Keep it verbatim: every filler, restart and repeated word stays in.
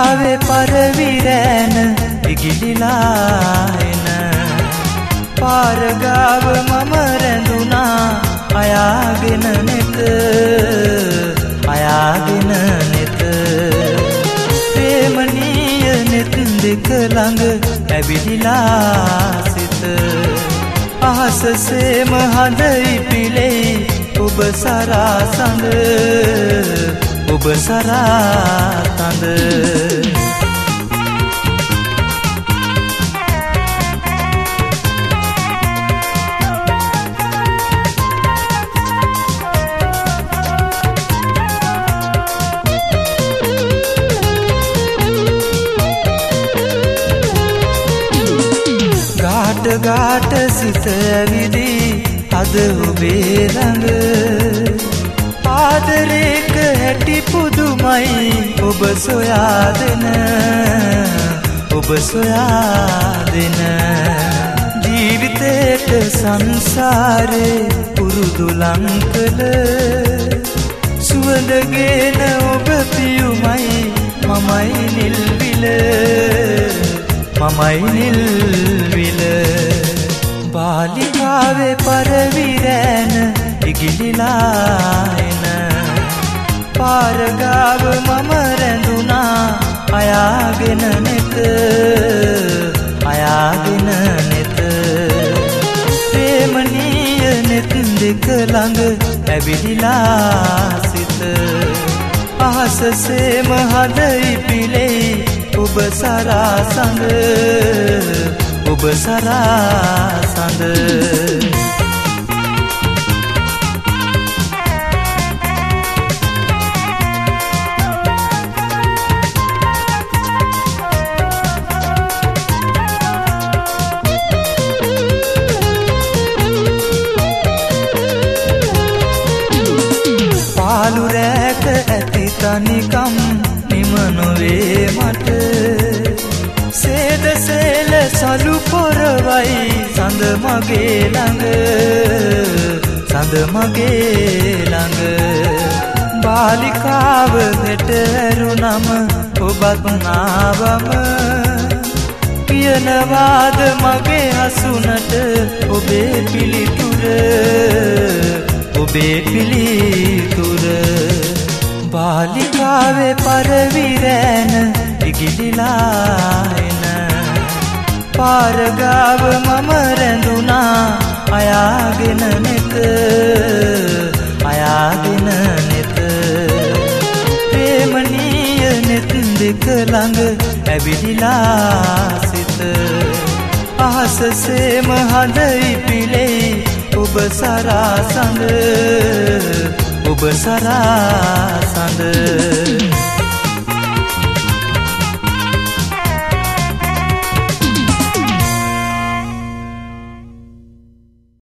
පාලිකාවේ පරවිරෑන ඉගිලිලා එන පාරගාව මම රැඳුනා අයාගෙන නෙත අයාගෙන නෙත ප්‍රේමනීය නෙත් දෙක ළඟ ඇවිදිලා සිත අහසසේම හඳ ඉපිලෙයි ඔබ සරා සඳ ඔබ සරා තඳ ගාට ගාට සිත ඇවිදී අද ඔබේ ළඟ ආදරේක හැටි පුදුමයි ඔබ සොයා දෙන ඔබ සොයා දෙන ජීවිතේට සංසාරේ පුරුදු ලංකල සුවඳගෙන ඔබ පියුමයි මමයි නිල්විල මමයි නිල්විල පාලිකාවේ පරවිරෑන ඉගිලිලා එන පාරගාව මම රැඳුනා අයාගෙන නෙත අයාගෙන නෙත ප්‍රේමනීය නෙත් දෙක ළඟ ඇවිදිලා සිත අහසසේම හඳ ඉපිලෙයි ඔබ සරා සඳ ඔබ සරා සඳ පාලු රැක ඇති තනිකම් නිම නොවේ මට සේද සේල සලු පොරවයි සඳ මගේ ළඟ සඳ මගේ ළඟ බාලිකාව හෙට ඇරුණම ඔබත් නාවම කියනවාද මගේ හසුනට ඔබේ පිළිතුර ඔබේ පිළිතුර බාලිකාවේ පරවිරෑන ඉගිලිලා එන පාරගාව මම රැඳුනා අයාගෙන නෙත අයාගෙන නෙත ප්‍රේමනීය නෙත් දෙක ළඟ ඇවිදිලා සිත අහසසේම හඳ ඉපිලෙයි ඔබ සරා සඳ ඔබ සරා සඳ